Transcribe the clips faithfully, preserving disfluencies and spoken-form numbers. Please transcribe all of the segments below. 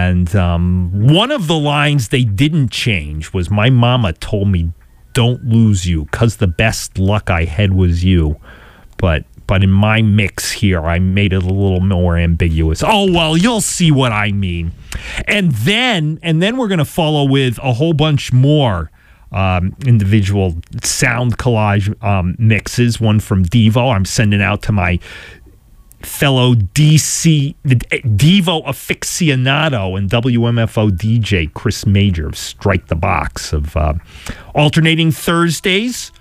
And um, one of the lines they didn't change was, my mama told me, don't lose you, 'cause the best luck I had was you. But but in my mix here, I made it a little more ambiguous. Oh, well, you'll see what I mean. And then, and then we're going to follow with a whole bunch more um, individual sound collage um, mixes. One from Devo. I'm sending out to my fellow D C Devo aficionado and W M F O D J Chris Major of Strike the Box, of uh, alternating Thursdays,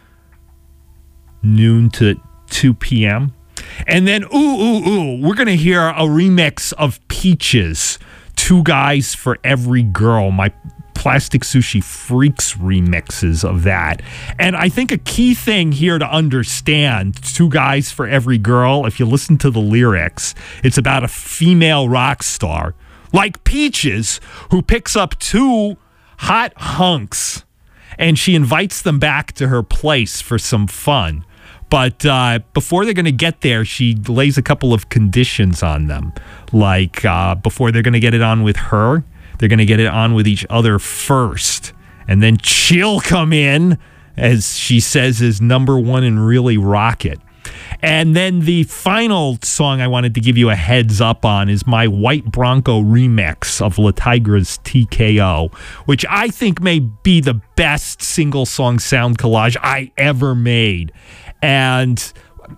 noon to two p.m. And then, ooh, ooh, ooh, we're going to hear a remix of Peaches, Two Guys for Every Girl, my Plastic Sushi Freaks remixes of that. And I think a key thing here to understand, Two Guys for Every Girl, if you listen to the lyrics, it's about a female rock star like Peaches who picks up two hot hunks and she invites them back to her place for some fun. But uh, before they're going to get there, she lays a couple of conditions on them. Like uh, before they're going to get it on with her, they're going to get it on with each other first. And then she'll come in, as she says, as number one and really rock it. And then the final song I wanted to give you a heads up on is my White Bronco remix of La Tigra's T K O, which I think may be the best single song sound collage I ever made. And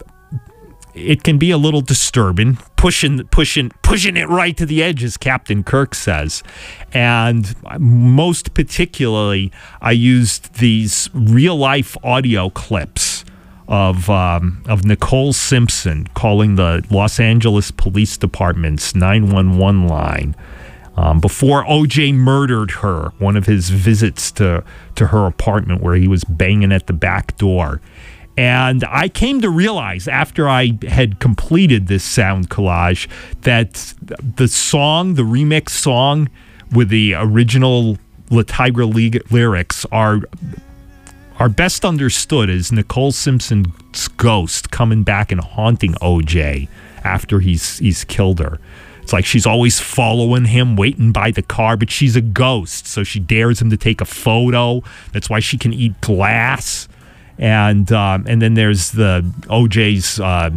it can be a little disturbing, pushing, pushing, pushing it right to the edge, as Captain Kirk says. And most particularly, I used these real-life audio clips of um, of Nicole Simpson calling the Los Angeles Police Department's nine one one line um, before O J murdered her. One of his visits to to her apartment, where he was banging at the back door. And I came to realize after I had completed this sound collage that the song, the remix song with the original La Tigra lyrics are are best understood as Nicole Simpson's ghost coming back and haunting O J after he's he's killed her. It's like she's always following him, waiting by the car, but she's a ghost, so she dares him to take a photo. That's why she can eat glass. And um, and then there's the O J's uh,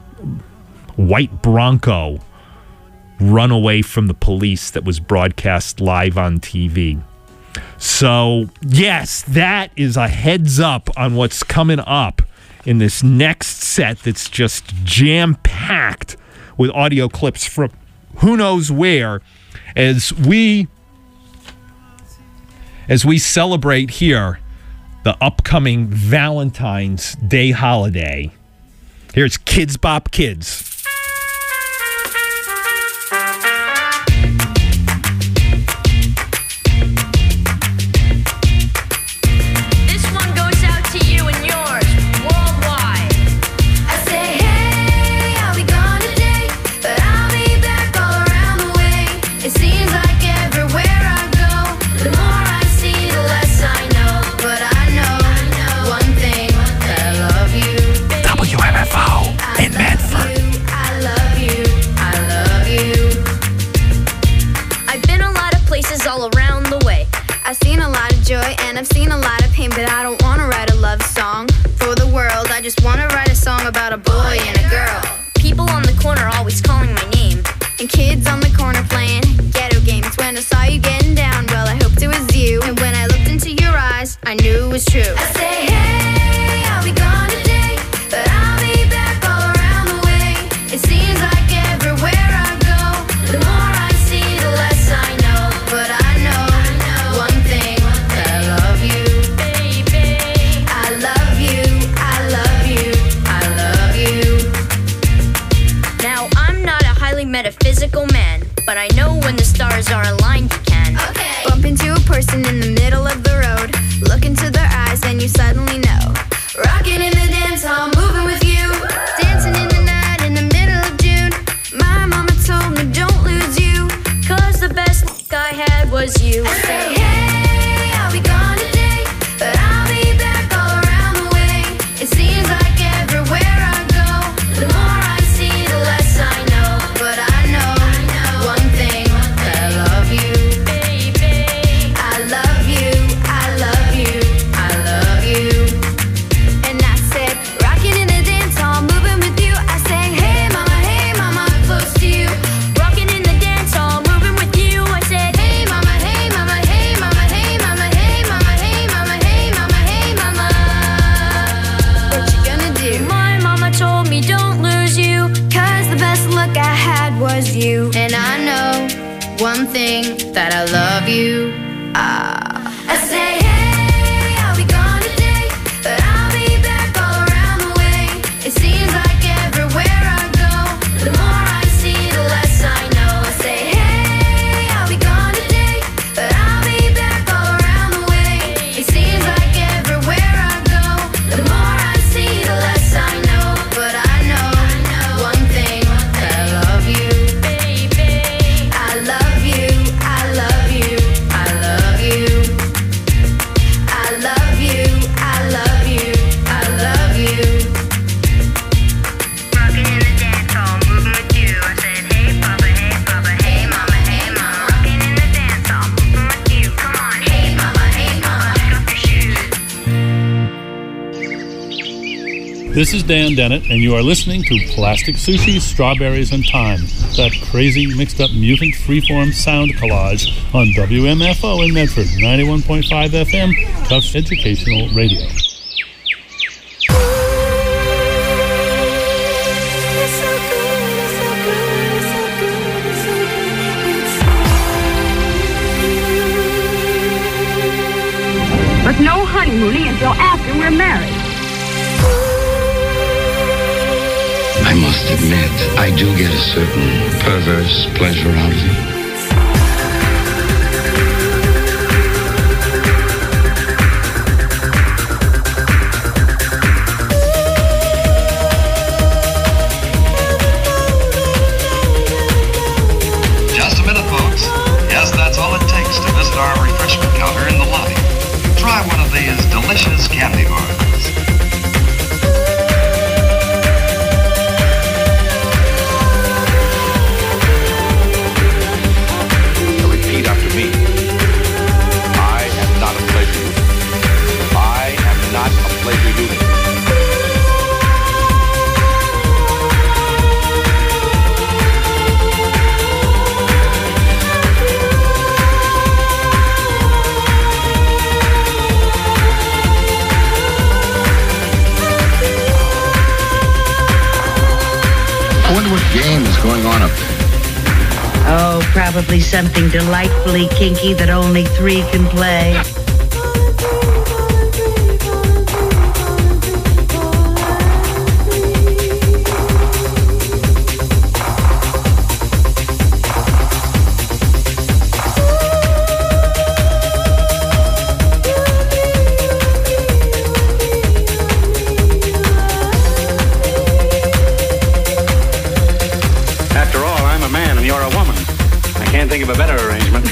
white Bronco run away from the police that was broadcast live on T V. So, yes, that is a heads up on what's coming up in this next set that's just jam-packed with audio clips from who knows where as we as we celebrate here the upcoming Valentine's Day holiday. Here's Kids Bop Kids. I've seen a lot of pain, but I don't want to write a love song for the world. I just want to write a song about a boy and a girl. People on the corner always calling my name, and kids on the corner playing ghetto games. When I saw you getting down, well, I hoped it was you. And when I looked into your eyes, I knew it was true. I say, hey, I'll be gone today, but I'll be back all around the way. It seems like everywhere I go, the more I see, the less I know. But I know one thing, I love you, baby. I love you, I love you, I love you. Now, I'm not a highly metaphysical man, but I know when the stars are aligned, you can. Okay. Bump into a person in the middle of the road, look into their eyes, and you suddenly know. Rocking in the dance hall, moving with you, dancing in the night in the middle of June. My mama told me don't lose you, 'cause the best I had was you. I say, hey, I'll be gone today, but I'll be back all around the way. It seems like everywhere I go, the more I see, the less I know. But I know one thing, I love you. one thing, that I love you. Ah. I say, hey, I'll be gone today, but I'll be back all around the way. It seems like everywhere I go, the more I see, the less I know. I say, hey, I'll be gone today, but I'll be back all around the way. It seems like everywhere I go, the more I see, the less I know. But I know one thing, that I love you. I love you, I love you, I love you. I love you, I love you, I love you. Rockin' in the dance hall, moving with you. I said, hey papa, hey papa, hey mama, hey mama. Rockin' in the dance hall, moving with you. Come on, hey mama, hey mama, pick up your shoes. This is Dan Dennett, and you are listening to Plastic Sushi, Strawberries, and Time, that crazy, mixed-up, mutant, freeform sound collage on W M F O in Medford, ninety-one point five F M, Tufts Educational Radio. But no honeymooning until after we're married. I must admit, I do get a certain perverse pleasure out of it. Just a minute, folks. Yes, that's all it takes to visit our refreshment counter in the lobby. Try one of these delicious candy bars. Repeat after me. I am not a pleasure unit. I am not a pleasure unit. I wonder what game is going on up there. Oh, probably something delightfully kinky that only three can play. After all, I'm a man and you're a woman. I can't think of a better arrangement.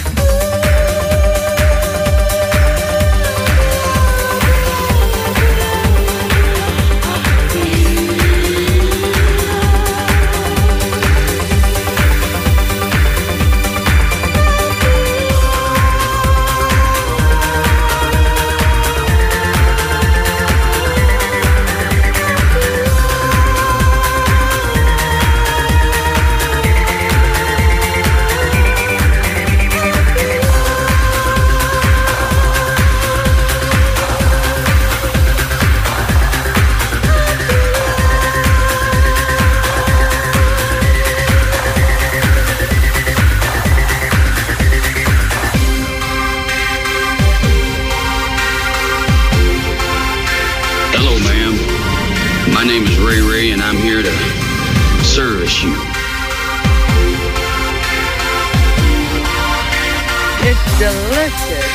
Hello, ma'am. My name is Ray Ray, and I'm here to service you. It's delicious.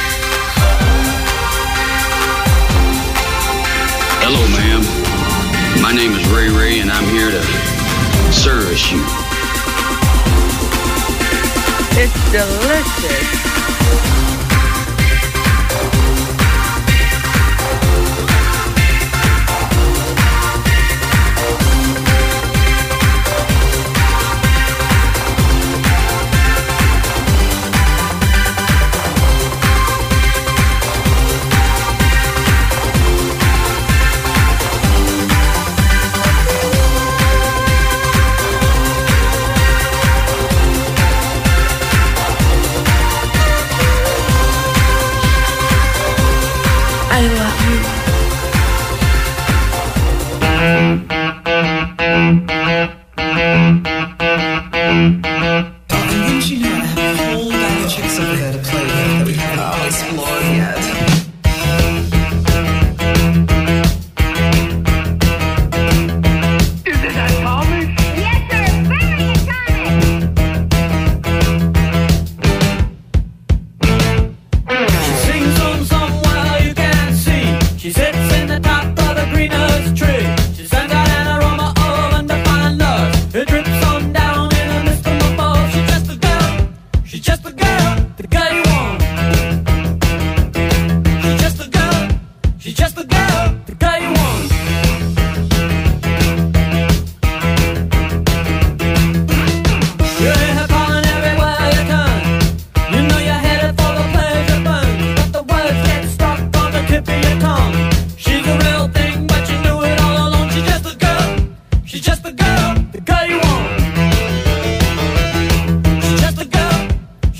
Hello, ma'am. My name is Ray Ray, and I'm here to service you. It's delicious.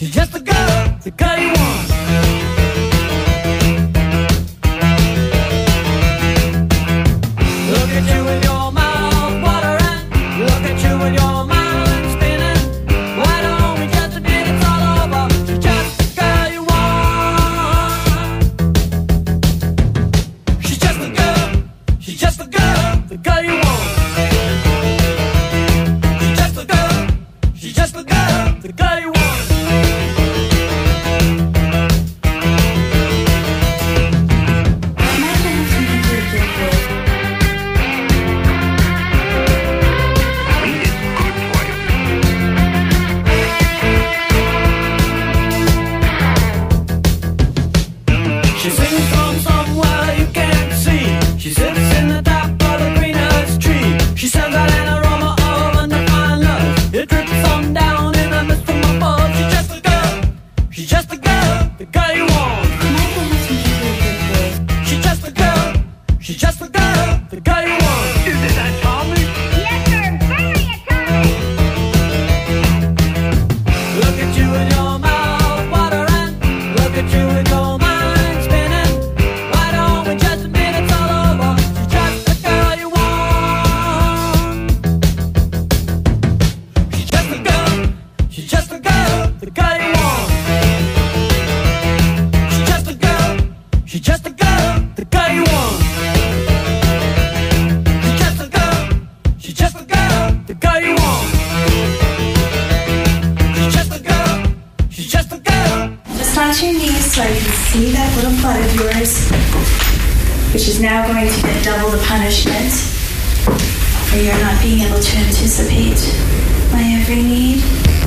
She's just the girl, the girl you want. Look at you with your mouth watering. Look at you with your mind spinning. Why don't we just admit it's all over? She's just the girl you want. She's just the girl. She's just the girl, the girl you want. She's just the girl. She's just the girl, the girl you want. She sings from somewhere you can't see. She sits in the top of the greenest tree. She sends out an aroma of undefined love. It drips on down in the mist from above. She's just a girl. She's just a girl, the girl you want. She's just a girl. She's just a girl, the girl you want. Isn't that charming? Yes, sir. Very atomic. Look at you with your mouth watering. Look at you with your mind spinning. Why don't we just admit it's all over? She's just the girl you want. She's just a girl. She's just a girl, the girl you want. She's just a girl. She's just a girl, the girl you want. She's just a girl. She's just a girl, the girl you want. She's just a girl. She's just a girl. Just touch your knees so I can see that little butt of yours, which is now going to get double the punishment for your not being able to anticipate my every need.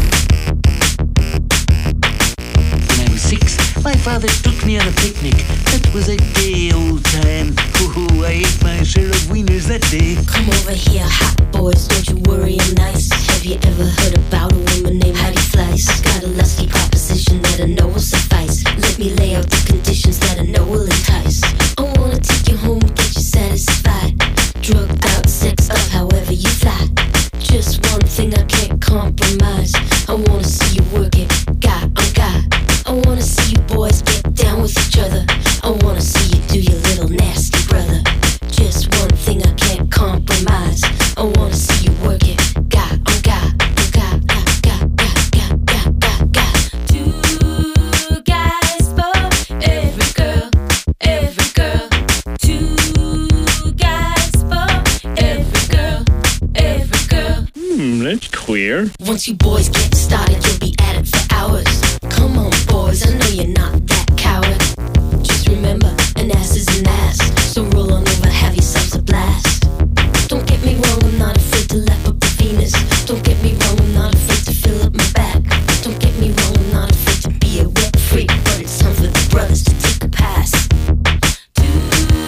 When I was six, my father took me on a picnic. That was a gay old time. Oh, I ate my share of wieners that day. Come over here, hot boys, don't you worry, I'm nice. Have you ever heard about a woman named Heidi Fleiss? Got a lusty proposition that I know will suffice. Let me lay out the conditions that I know will entice. I wanna take you home, get you satisfied. Drugged out, sexed up, however you fly. Just one thing I can't compromise. I wanna see you work it, guy on guy. I wanna see you boys get down with each other. I wanna see you do your little nasty brother. Just one thing I can't compromise. I wanna see you work it, guy on guy, guy, guy, guy, guy, guy, guy, guy, guy. Two guys for every girl, every girl. Two guys for every girl, every girl. Hmm, that's queer. Once you boys get started, you'll be at it for hours. Come on, boys, I know you're not that coward. Just remember, an ass is an ass. So roll on over, have yourselves a blast. Don't get me wrong, I'm not afraid to lap up the Venus. Don't get me wrong, I'm not afraid to fill up my back. Don't get me wrong, I'm not afraid to be a wet freak. But it's time for the brothers to take a pass. Two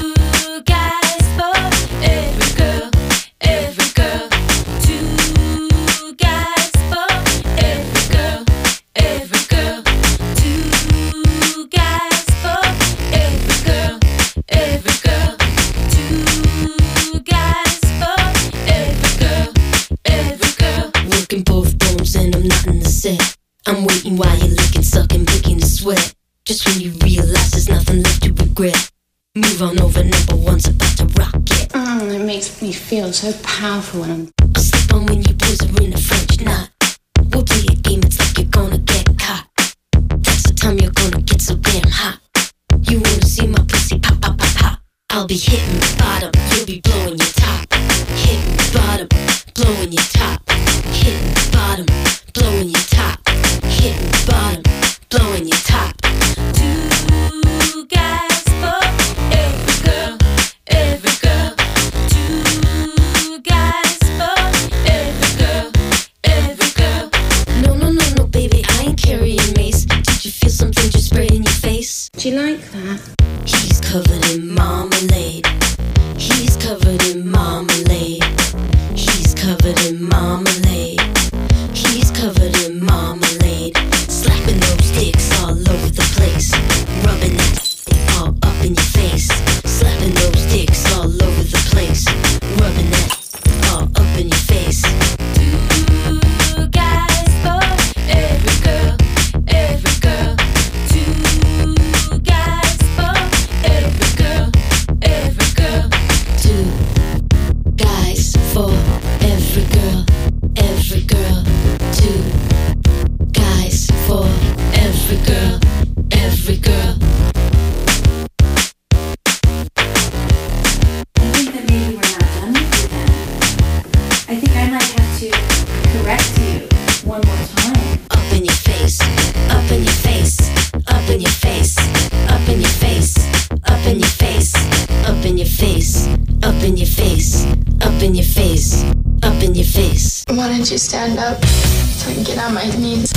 guys for every girl, every girl. Two guys for every girl, every girl. Two guys for every girl, every girl. Two guys for every girl, every girl. Working both bones and I'm not in the set. I'm waiting while you're licking, sucking, making the sweat. Just when you realize there's nothing left to regret. Move on over, number one's about to rock it. Mm, it makes me feel so powerful when I'm... I'll slip on when you boys are in a French knot. We'll play a game, it's like you're gonna get caught. That's the time you're gonna get so damn hot. You wanna see my pussy pop, pop, pop, pop. I'll be hitting the bottom, you'll be blowing your top. Hitting the bottom, blowing your top. Hitting the bottom, blowing your top. Hitting the bottom, blowing your top. Two guys for every girl, every girl. Two guys for every girl, every girl. No, no, no, no, baby, I ain't carrying mace. Did you feel something just spray in your face? Do you like that? He's covered in marmalade. He's covered in marmalade. He's covered in marmalade. He's covered in marmalade. Slapping those dicks all over the place. Rubbing that all up in your face. Slapping those dicks all over the place. Rubbing that all up in your face. Two guys for every girl, every every girl, every girl. I think that maybe we're not done with you then. I think I might have to correct you one more time. Up in your face, up in your face, up in your face, up in your face, up in your face, up in your face, up in your face, up in your face, up in your face. Why don't you stand up so I can get on my knees?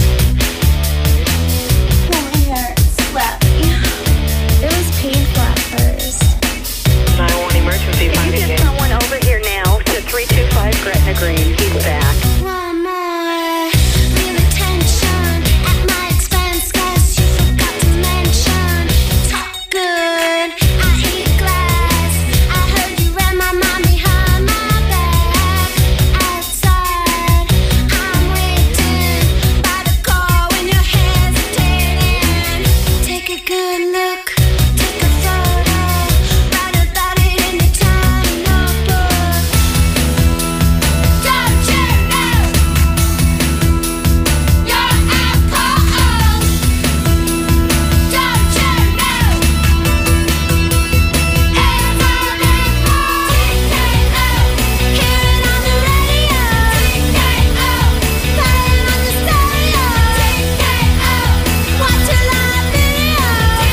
My hair slapped me. It was painful at first. nine one one emergency. Can you get someone over here now to three two five Gretna Green? He's back. One more. Feel the tension at my expense, 'cause you forgot to mention. Talk good. I eat glass. I heard you ran my mom behind my back. Outside, I'm waiting by the car when you're hesitating. Take a good look. Take a photo. Write about it in your tiny notebook. Don't you know you're alcohol? Don't you know hearing on the radio, playing on the stereo, watch a live video,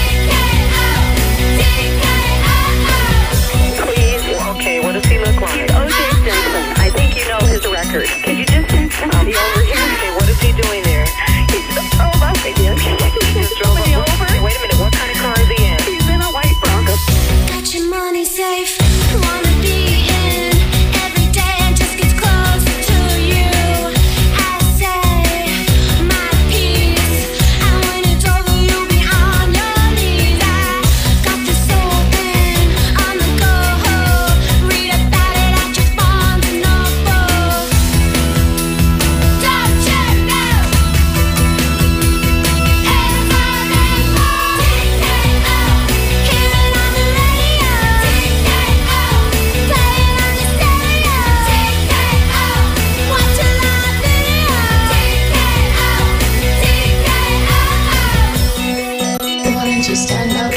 Please. Okay, what does he look like? O J Simpson. I think you know his record. Can you just um, be over here? Okay, what is he doing there? He's just drove up again. He just drove me over. Hey, wait a minute. What kind of car is he in? He's in a white Bronco. got your money safe. Wanna be in every day and just gets closer to you. I say my piece, and when it's over, you'll be on your knees. I got this open on the go. Read about it at your Barnes and Noble. Don't you know? Hearing on the radio, playing on the stereo, watch a live video. Why don't you stand up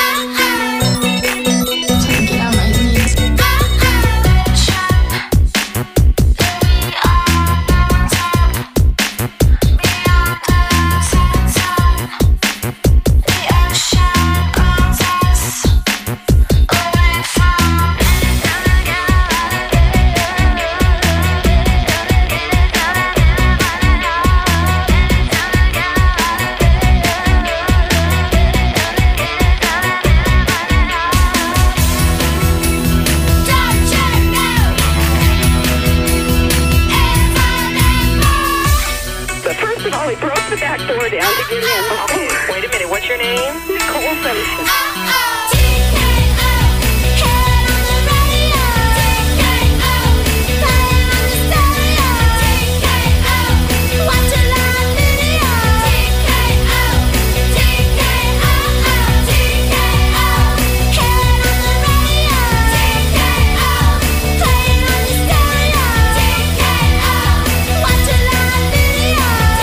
so I can get on my knees? But first of all, he broke the back door down to get in. Okay, wait a minute. What's your name? Nicole Simpson. Watch a live video. Hearing on the radio, playing on the stereo, watch a live video.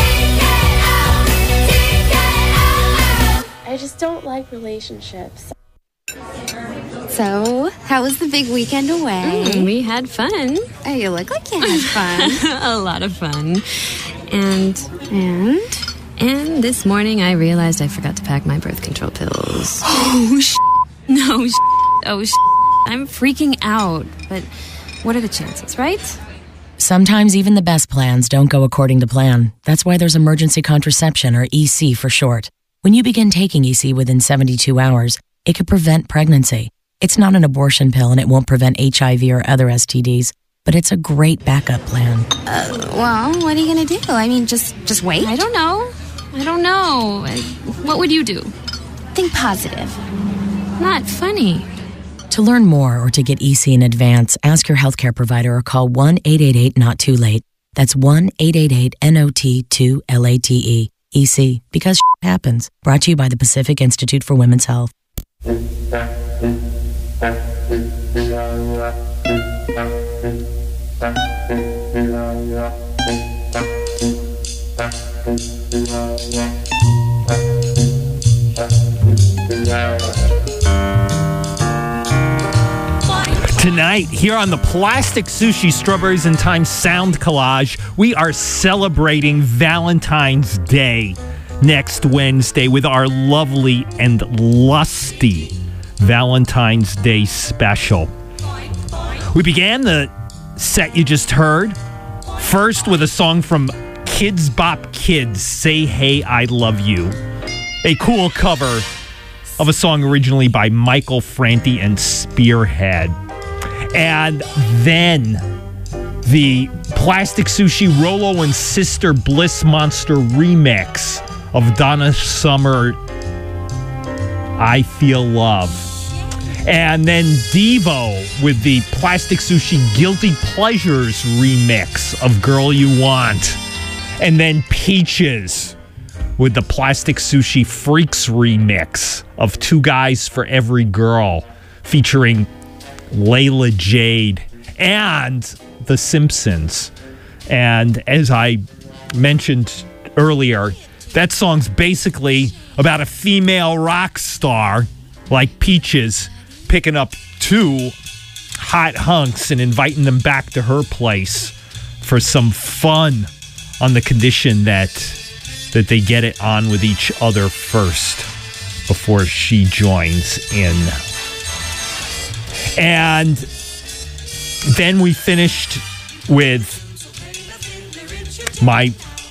I just don't like relationships. So, how was the big weekend away? Mm, we had fun. Oh, you look like you had fun. A lot of fun. And and and this morning I realized I forgot to pack my birth control pills. Oh, sh- No, sh- oh, sh- I'm freaking out. But what are the chances, right? Sometimes even the best plans don't go according to plan. That's why there's emergency contraception, or E C for short. When you begin taking E C within seventy-two hours, it could prevent pregnancy. It's not an abortion pill and it won't prevent H I V or other S T Ds, but it's a great backup plan. Uh, well, what are you going to do? I mean, just just wait? I don't know. I don't know. What would you do? Think positive. Not funny. To learn more or to get E C in advance, ask your healthcare provider or call one eight eight eight not too late. That's one eight eight eight N O T two L A T E. E C, because shit happens. Brought to you by the Pacific Institute for Women's Health. Tonight, here on the Plastic Sushi Strawberries and Thyme Sound Collage, we are celebrating Valentine's Day next Wednesday with our lovely and lusty Valentine's Day special. We began the set you just heard first with a song from Kids Bop Kids, Say Hey I Love You, a cool cover of a song originally by Michael Franti and Spearhead. And then the Plastic Sushi Rolo and Sister Bliss Monster remix of Donna Summer, I Feel Love. And then Devo with the Plastic Sushi Guilty Pleasures remix of Girl You Want. And then Peaches with the Plastic Sushi Freaks remix of Two Guys for Every Girl, featuring Layla Jade and The Simpsons. And as I mentioned earlier, that song's basically about a female rock star like Peaches picking up two hot hunks and inviting them back to her place for some fun, on the condition that that they get it on with each other first before she joins in. And then we finished with my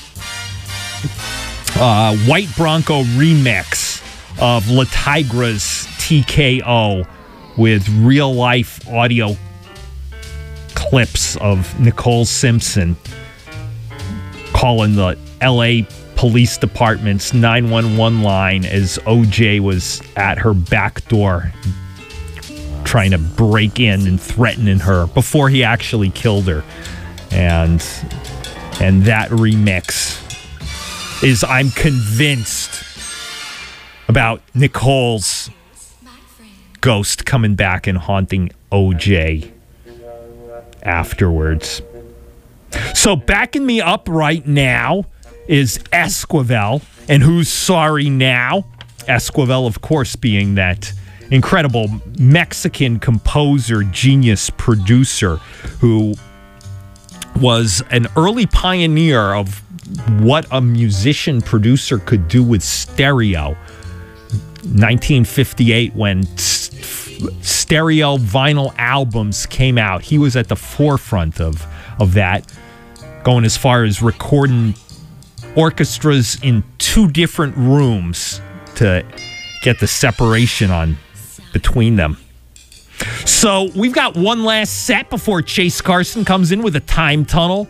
uh, White Bronco remix of La Tigra's T K O with real-life audio clips of Nicole Simpson calling the L A Police Department's nine one one line as O J was at her back door trying to break in and threatening her before he actually killed her. And and that remix is, I'm convinced, about Nicole's ghost coming back and haunting O J afterwards. So backing me up right now is Esquivel, and Who's Sorry Now? Esquivel, of course, being that incredible Mexican composer, genius producer who was an early pioneer of what a musician producer could do with stereo. nineteen fifty-eight, when stereo vinyl albums came out, he was at the forefront of, of that, going as far as recording orchestras in two different rooms to get the separation on between them. So we've got one last set before Chase Carson comes in with a time tunnel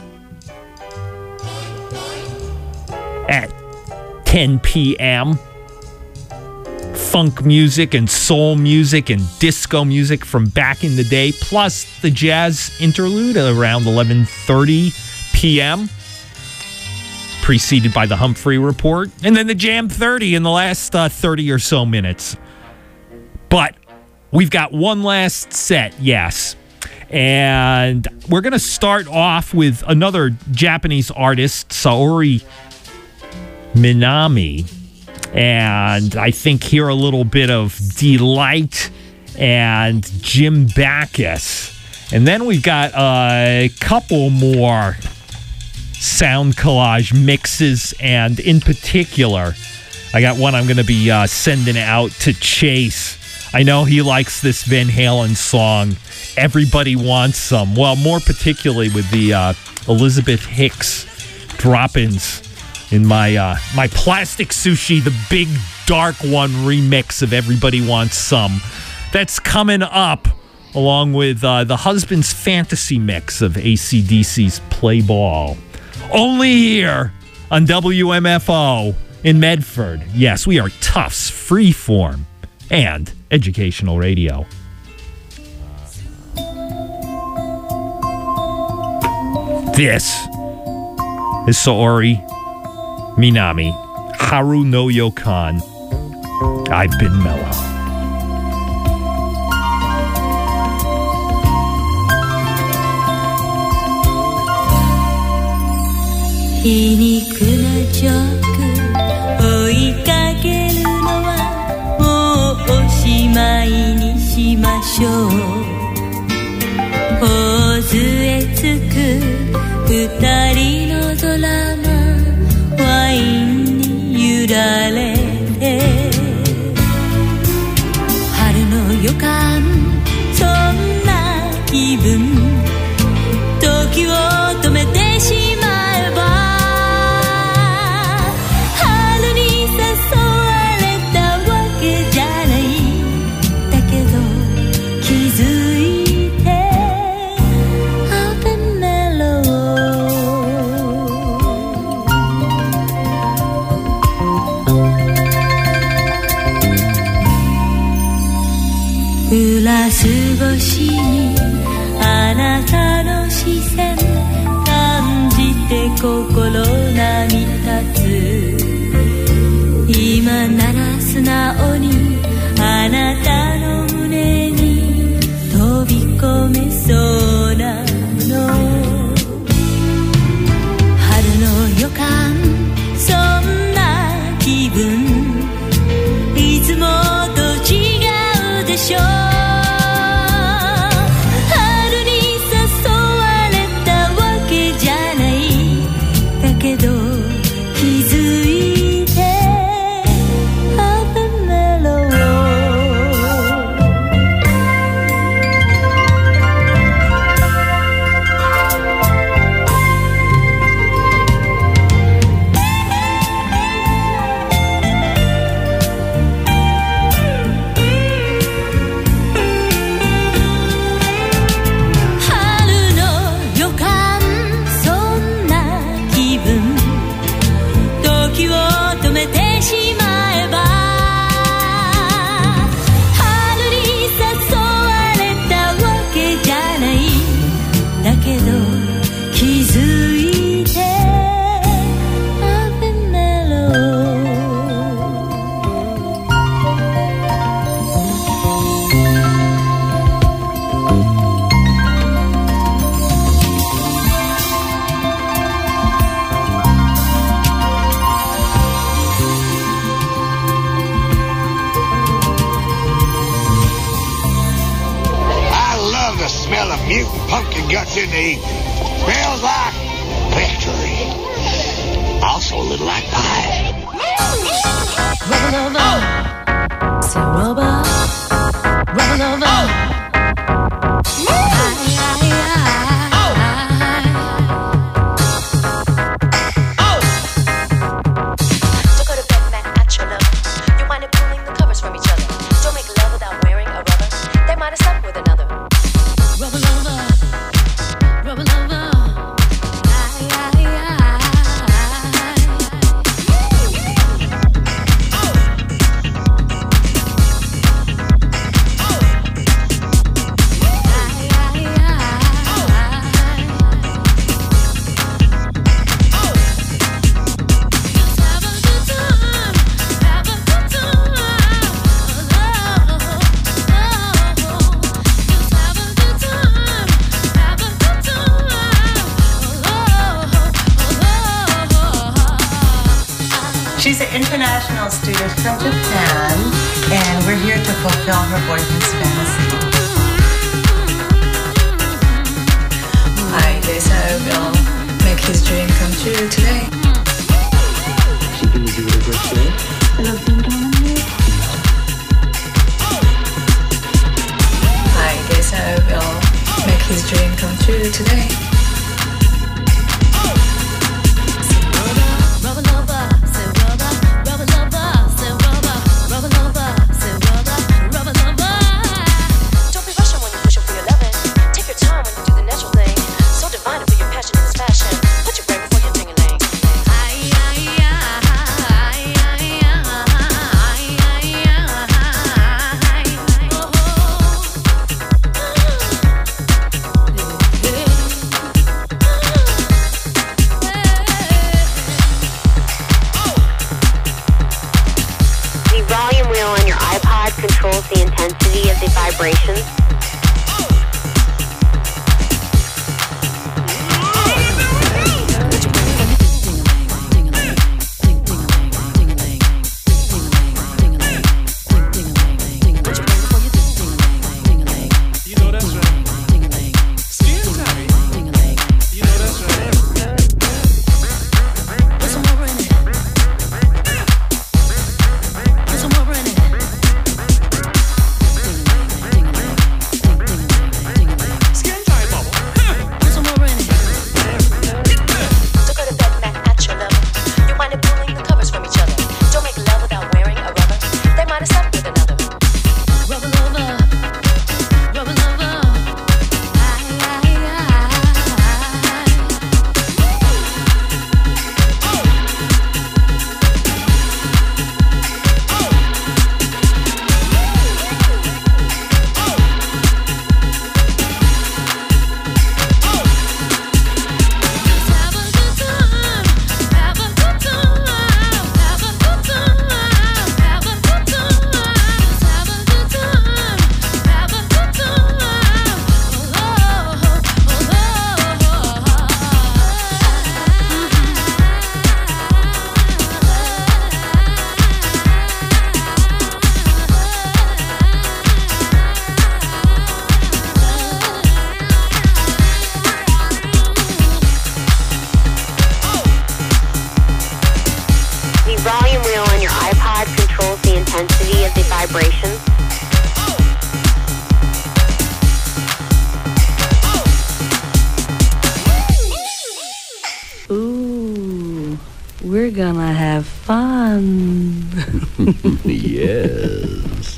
at ten p.m. Funk music and soul music and disco music from back in the day, plus the jazz interlude at around eleven thirty p.m., preceded by the Humphrey Report, and then the Jam thirty in the last uh, thirty or so minutes. But we've got one last set, yes. And we're going to start off with another Japanese artist, Saori Minami. And I think hear a little bit of Delight and Jim Backus. And then we've got a couple more sound collage mixes, and in particular, I got one I'm going to be uh, sending out to Chase. I know he likes this Van Halen song, Everybody Wants Some. Well, more particularly with the uh, Elizabeth Hicks drop-ins in my uh, my Plastic Sushi, the big dark one remix of Everybody Wants Some. That's coming up, along with uh, the Husband's Fantasy mix of A C D C's Play Ball. Only here on W M F O in Medford. Yes, we are Tufts, freeform, and educational radio. This is Saori Minami, Haru no Yokan. I've been mellow. 皮肉なジョーク追いかけるのはもうおしまいにしましょう二人のドラマワインに揺られて春の予感そんな気分時を止めてしまえば春に誘われたわけじゃないだけど気づいてハーペンメログラス越しにあなたの視線感じて心波立つ今なら素直にあなたの胸に飛び込めそうなの春の予感そんな気分いつもと違うでしょ Guts in the evening. Smells like victory. Also a little like pie. Rubber lover, say rubber, rubber lover. Don't go to bed mad at your lover. You wind up pulling the covers from each other. Don't make love without wearing a rubber. They might have slept with another. Rubber lover. Rubber lover, I, I, I, She's an international student from Japan, and we're here to fulfill her boyfriend's fantasy. I guess I will make his dream come true today. She thinks you would appreciate it. I guess I will make his dream come true today. rubber lover, say rubber, rubber lover, say rubber, rubber lover, say rubber, rubber lover. Don't be rushing when you push up for your loving. Take your time when you do the natural thing. So divine to be your passion in this fashion. Put your brain before your ding-a-ling. Ay, ay, ay, ay, ay, ay, ay, ay, oh, oh. The volume wheel on your iPod controls the intensity of the vibrations. You know that's right. Skin tight. You know that's right. Yes.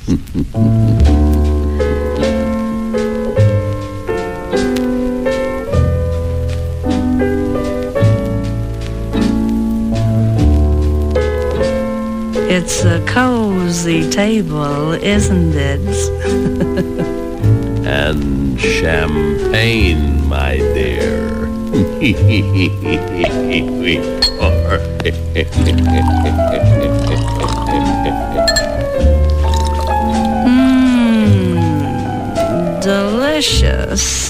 It's a cozy table, isn't it? And champagne, my dear. Mmm, delicious.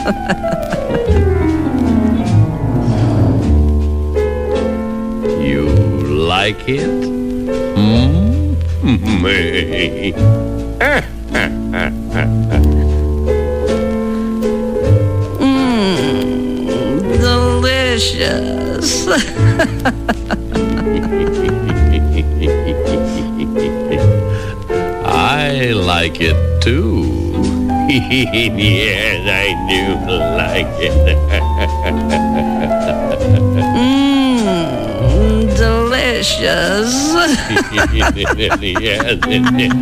You like it? Hmm? Mmm, delicious. I like it too. Yes, I do like it. Mmm, delicious. Yes, it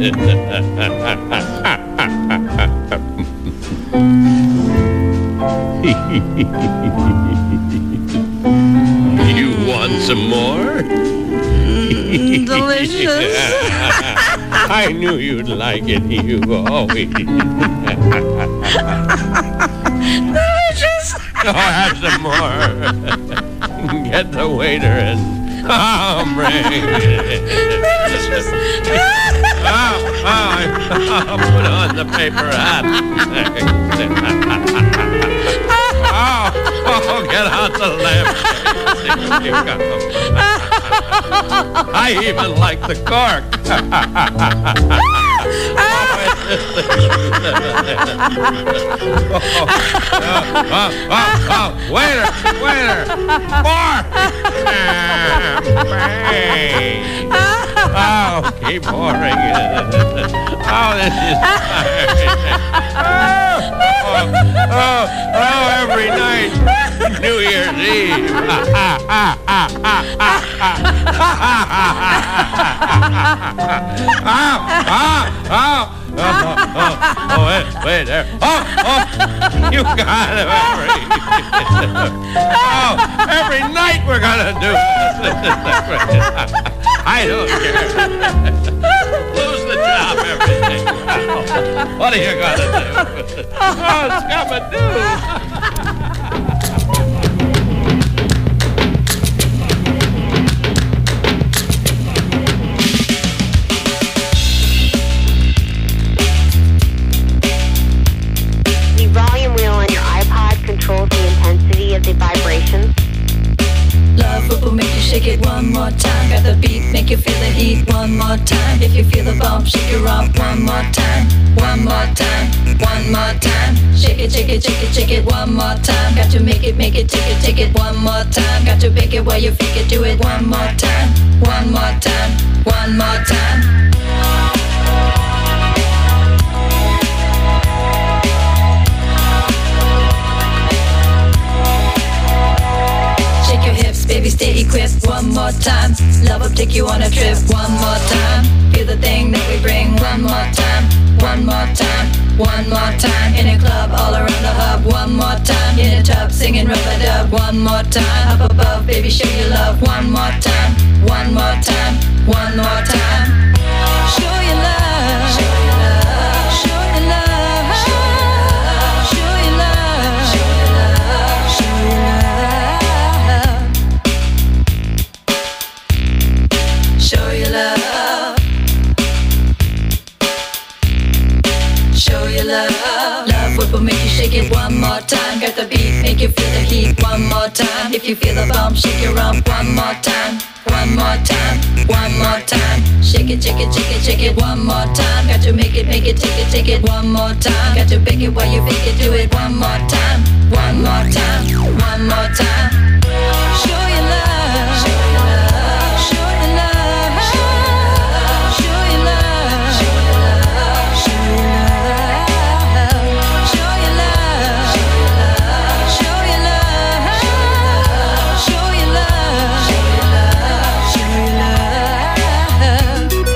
is. You want some more? Mm, delicious. I knew you'd like it. You always. Delicious. Oh, have some more. Get the waiter and oh, bring it. Delicious. Oh, oh, I'll put on the paper hat. Oh, oh, get out the lamp. I even like the cork. oh, oh, oh, oh, waiter, waiter, more champagne. Oh, keep pouring it. Oh, this is oh, oh, oh, every night, New Year's Eve. oh, oh, oh, oh, oh, oh, wait, wait there. Oh, oh, you got it every. Oh, every night we're gonna do this. I don't care. Lose the job every day. What are you gonna do? Oh, it's Scabadoo. The volume wheel on your iPod controls the intensity of the vibrations. Love will make you shake it one more time. Got the beat, make you feel the heat one more time. If you feel the bump, shake it off one more time. One more time, one more time. Shake it, shake it, shake it, shake it one more time. Got to make it, make it, take it, take it one more time. Got to make it while you fake it, do it one more time. One more time, one more time. Shake your hips, baby, stay equipped one more time. Love will take you on a trip one more time. Feel the thing that we bring one more time. One more time, one more time. In a club, all around the hub, one more time. In a tub, singing rub-a-dub, one more time. Up above, baby, show your love, one more time. One more time, one more time. Show your love, show your love, show your love, show your love, show your love, show your love, show your love. Show your love. Love whip will make you shake it one more time. Got the beat, make you feel the heat one more time. If you feel the bump, shake your rump one more time. One more time, one more time. Shake it, shake it, shake it, shake it one more time. Got to make it, make it, take it, take it one more time. Got to pick it while you fake it, do it one more time. One more time, one more time. Show your love, show your love, show your love, show your love, show your love, show your love, show your love, show your love, show your love, show your love, show your love, show your love, show your love.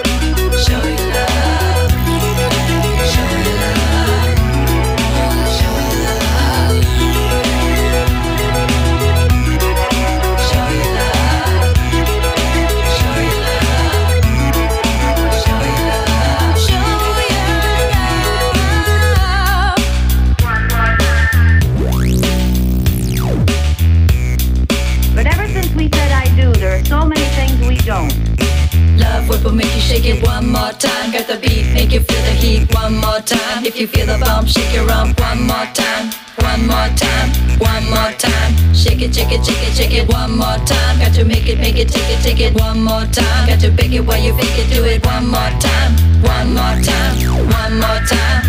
it one more time. Got the beat, make you feel the heat one more time. If you feel the bump, shake your rump one more time. One more time, one more time. Shake it, shake it, shake it, shake it one more time. Got to make it, make it, take it, take it one more time. Got to bake it while you bake it, do it one more time. One more time, one more time.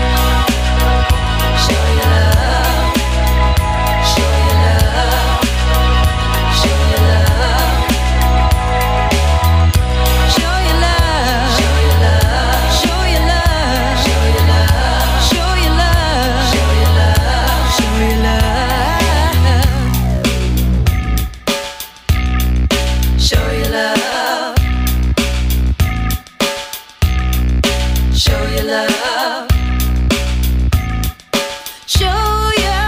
Show your love. Show your love. Show your love. Show your love. Show your love. Show your love. Show your love. Show your love. Show your love. Show your love. Show your love. Show your love. Show your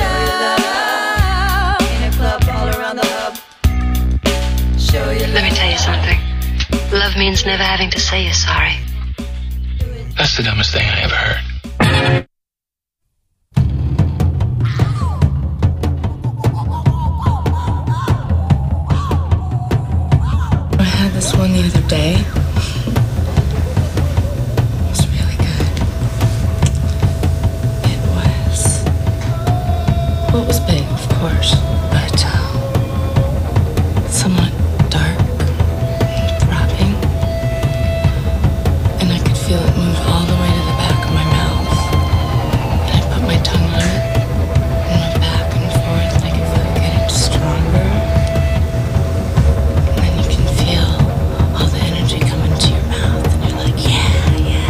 love. In a club all around the hub. Show your love. Let me tell you something. Love means never having to say you're sorry. That's the dumbest thing I ever heard. I had this one the other day. It was really good. It was. Well, it was big, of course, but uh, somewhat dark and throbbing. And I could feel it move all the way to the back of my mouth. And I put my tongue on it and went back and forth, and I could feel it getting stronger. And then you can feel all the energy come into your mouth, and you're like, yeah, yeah,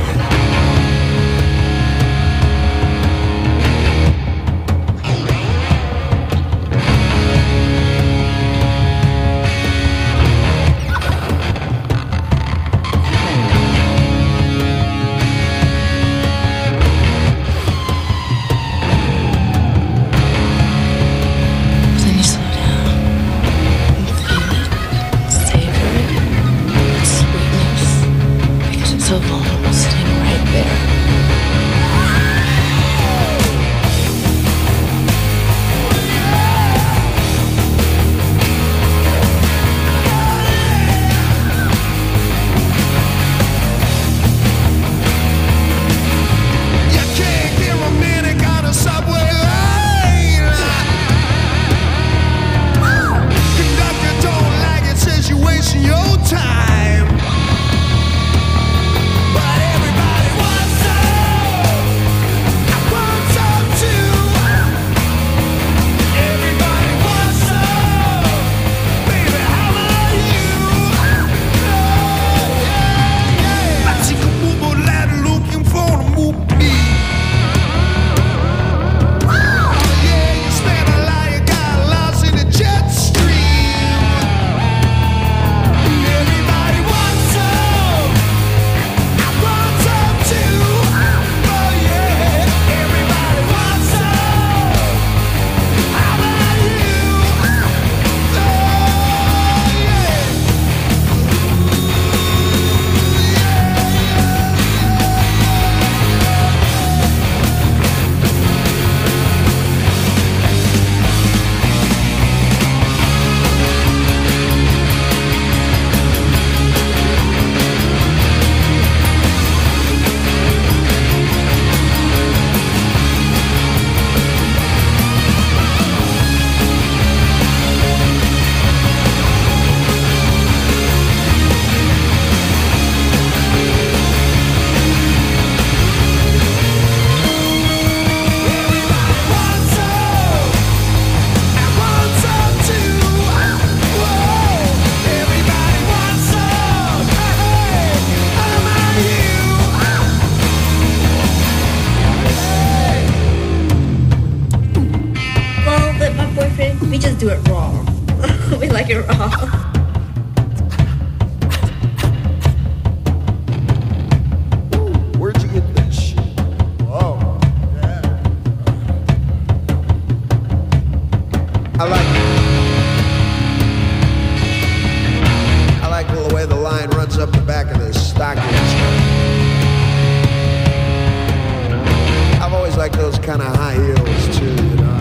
then you slow down and feel it, savor it, its sweetness, because it's so vulnerable sitting right there. You can't give a minute on a subway line. Conductor don't like it, says you're wasting your time. But everybody wants some. I want some too. Everybody wants some. Baby, how about you? I think a move lad looking for a movie. Yeah, you spent a lot, you got lost in the jet stream. Everybody wants some. I want some too. Oh yeah, everybody wants some. How about you? Oh yeah. Well, but my boyfriend, we just do it raw. We like it raw. Where'd you get this shit? Oh, yeah. I like I like the way the line runs up the back of the stockings. I've always liked those kind of high heels too, you know.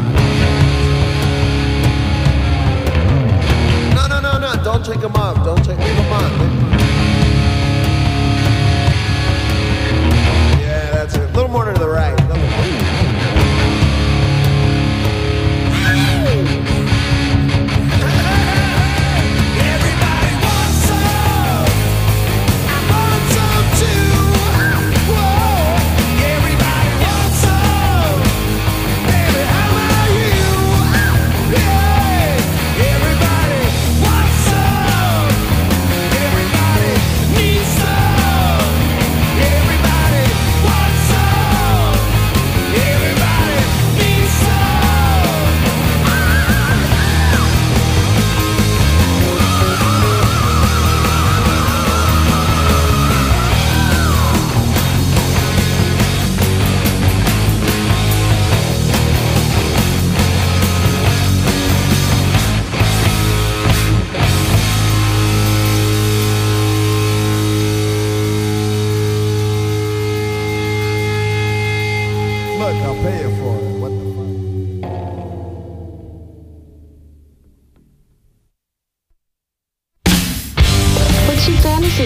No, no, no, no, don't take them off. Don't take, leave them on. Leave 'em on.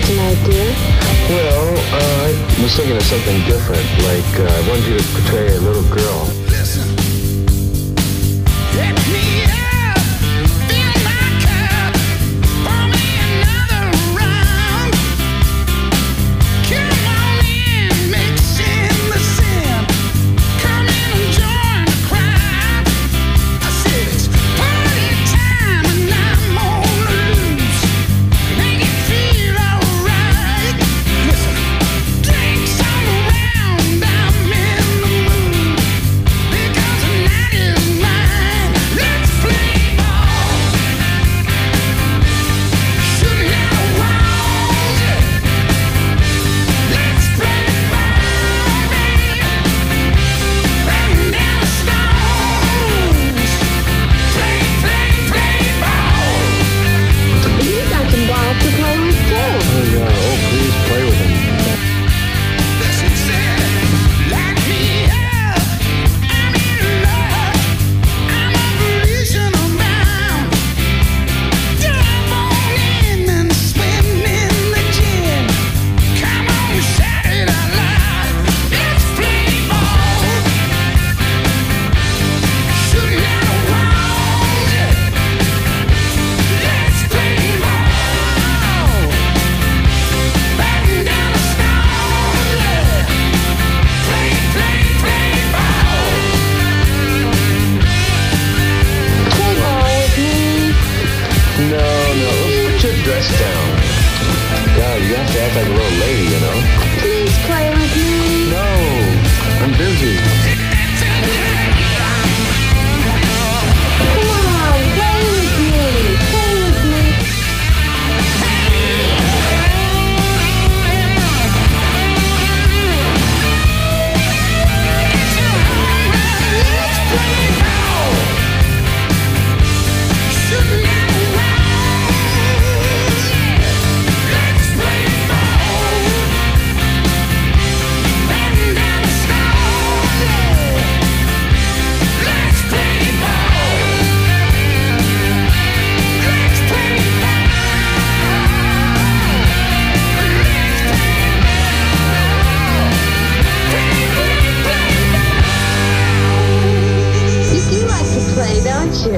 tonight, dear? Well, uh, I was thinking of something different. Like, uh, I wanted you to portray a little girl. Listen. Hit me up. Fill my cup. Pour me another round. Come on in, mix in the sin. Come in and join the crowd. I said it's party time and I'm on the loose. Make it feel alright. Listen, drinks all around, I'm in the mood. Because the night is mine. Let's play ball. Shooting out walls. Let's play ball, baby. Bang down the stones. Play, play, play ball. You got some balls to play with too. Oh, yeah. Oh, please play with him. Listen, said, light me up. I'm in love. I'm on volitional bound. Jump on in and swim in the gin. Come on, shout it out loud. Let's play ball. Shooting out walls. Let's play ball. Batting down the stones. Play, play, play ball. Play ball with me. No, no. Put your dress down. God, you have to act like a little lady, you know? Please play with me. No, I'm busy. Come on, play with me. Play with me. Let's play ball. Shooting out walls. Let's play ball. Batting down the stones. Let's play ball. Let's play ball. Let's play ball. Play, play, play ball. You do like to play, don't you?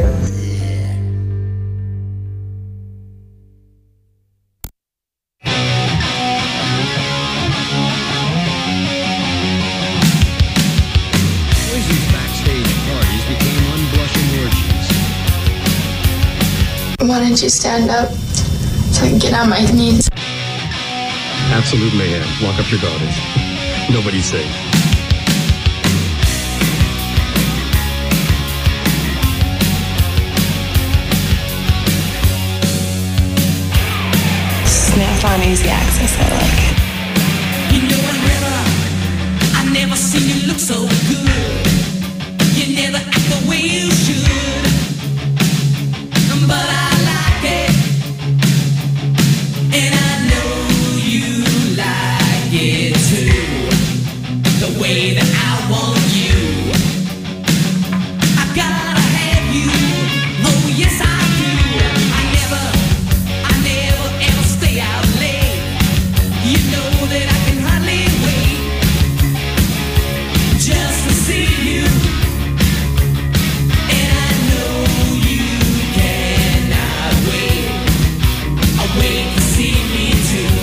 Boys' backstage parties became unblushing orgies. Why don't you stand up so I can get on my knees? Absolute mayhem. Lock up your daughters. Nobody's safe. Snap on easy access, I like. You know I never, I never seen you look so good. You never act the way you should. But I like it. And I know you like it too. The way that I want you. I gotta have you. Oh yes I do. I never, I never ever stay out late. You know that I can hardly wait just to see you. And I know you cannot wait. I wait to see me too.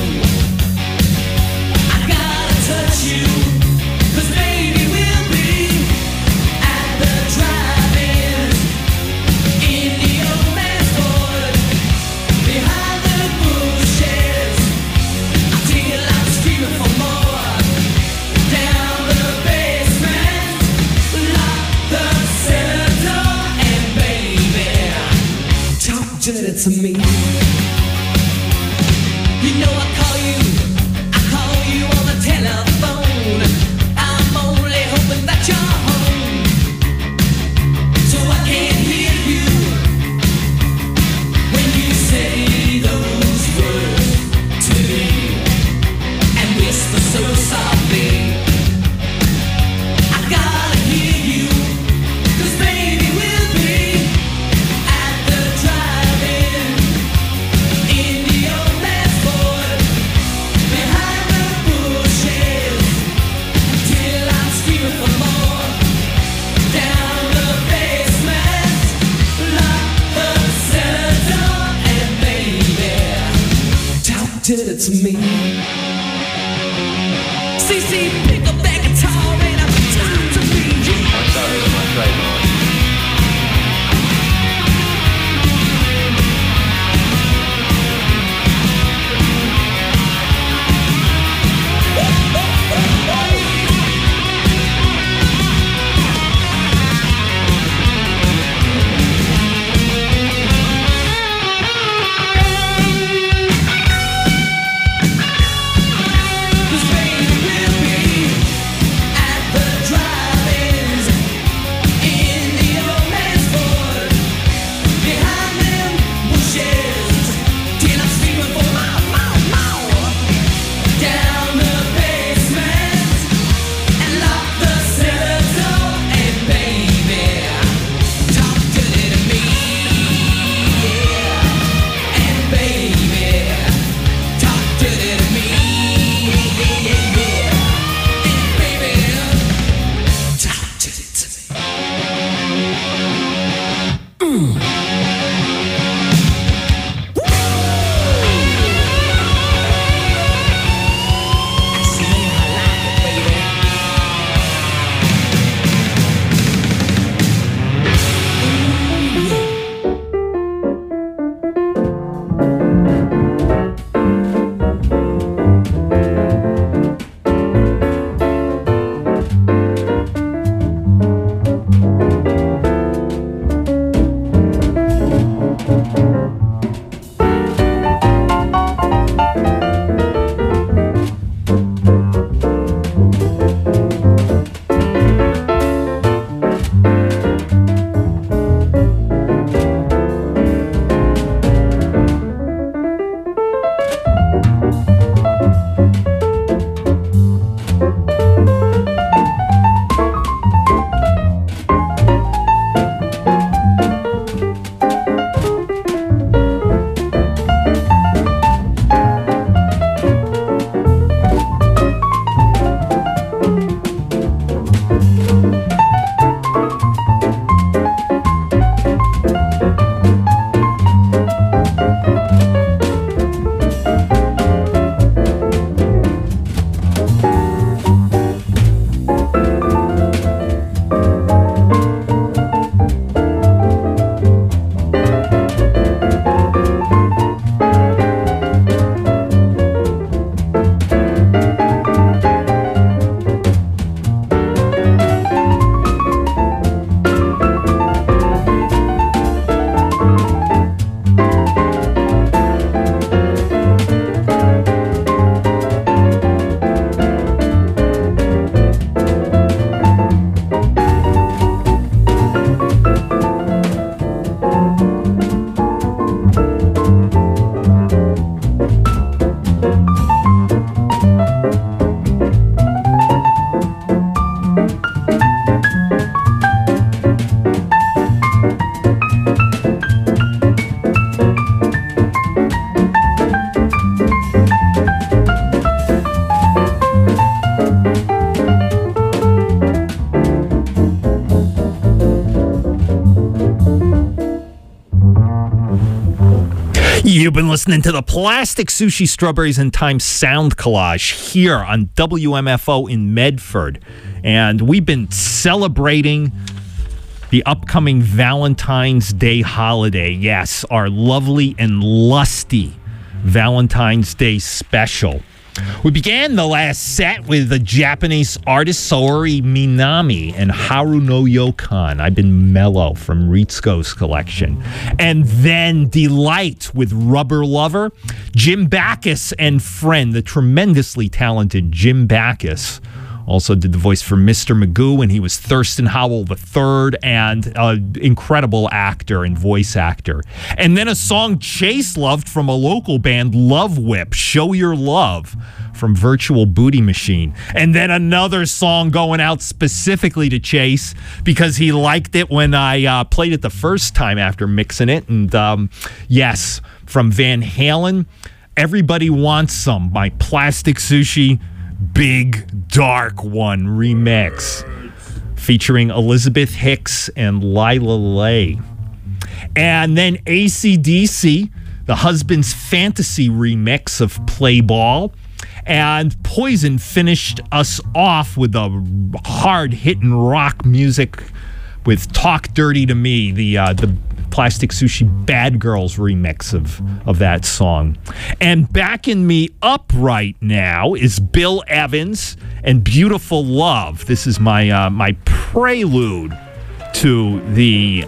I gotta touch you, 'cause baby we'll be at the drive-in in the old man's Ford behind the bushes until I'm screaming for more. Down the basement, lock the cellar door, and baby, talk dirty to me. You know I call you, I call you on the telephone. I'm only hoping that you're home, so I can hear you when you say those words to me and whisper so softly. I gotta hear you, 'cause baby we'll be at the drive-in to me. C C, pick up that guitar and I'm time to be you. My sorry, my trademark. You've been listening to the Plastic Sushi Strawberries and Time Sound Collage here on W M F O in Medford. And we've been celebrating the upcoming Valentine's Day holiday. Yes, our lovely and lusty Valentine's Day special. We began the last set with the Japanese artist Saori Minami and Haru no Yokan. I've been mellow from Ritsuko's collection. And then Delight with Rubber Lover. Jim Backus and Friend, the tremendously talented Jim Backus, also did the voice for Mister Magoo when he was Thurston Howell the third, and an incredible actor and voice actor. And then a song Chase loved from a local band, Love Whip, Show Your Love, from Virtual Booty Machine. And then another song going out specifically to Chase because he liked it when I uh, played it the first time after mixing it. And um, yes, from Van Halen, Everybody Wants Some, my Plastic Sushi Big Dark One remix featuring Elizabeth Hicks and Lila Lay. And then A C D C, the husband's fantasy remix of Play Ball. And Poison finished us off with a hard-hitting rock music with Talk Dirty to Me, the uh, the Plastic Sushi Bad Girls remix of, of that song. And backing me up right now is Bill Evans and Beautiful Love. This is my uh, my prelude to the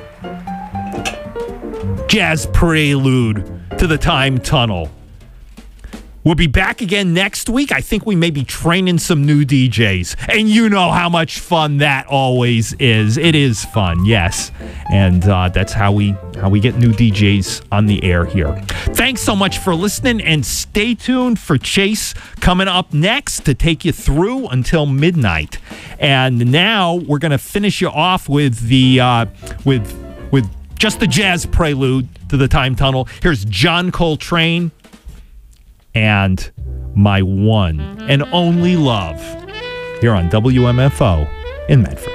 jazz prelude to the Time Tunnel. We'll be back again next week. I think we may be training some new D Js. And you know how much fun that always is. It is fun, yes. And uh, that's how we how we get new D Js on the air here. Thanks so much for listening, and stay tuned for Chase coming up next to take you through until midnight. And now we're going to finish you off with the uh, with with just the jazz prelude to the Time Tunnel. Here's John Coltrane and My One and Only Love here on W M F O in Medford.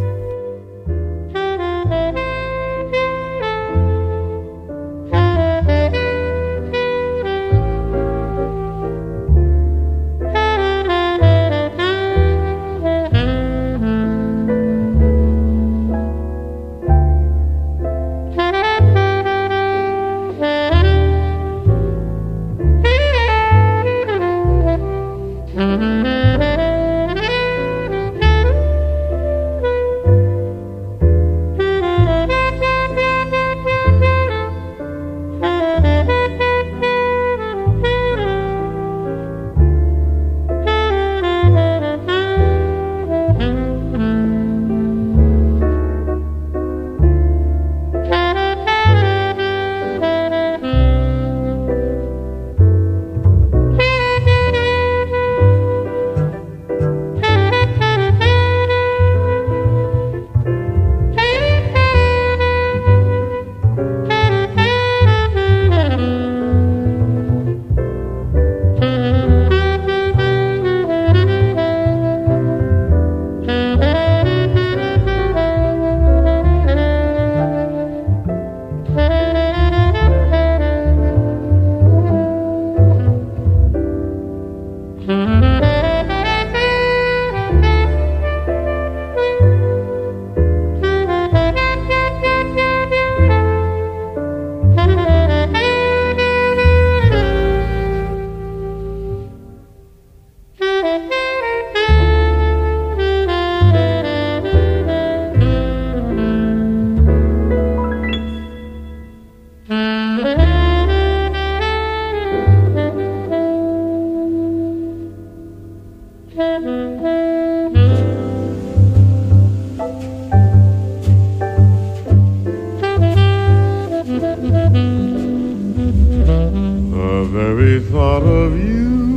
The very thought of you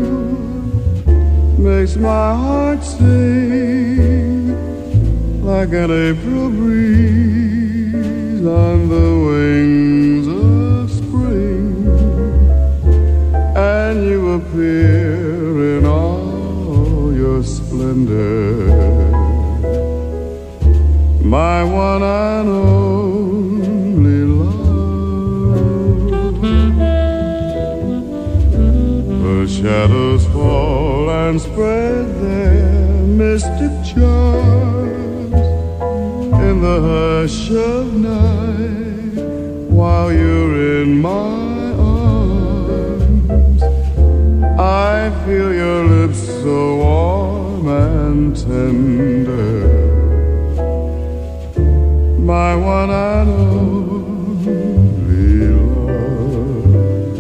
makes my heart sing like an April breeze on the wings of spring, and you appear in all your splendor, my one and only love. The shadows fall and spread their mystic charms in the hush of night while you're in my arms. I feel your lips so warm and tender, my one and only love.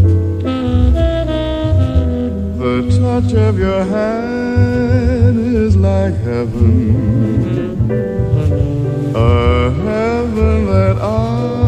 The touch of your hand is like heaven, a heaven that I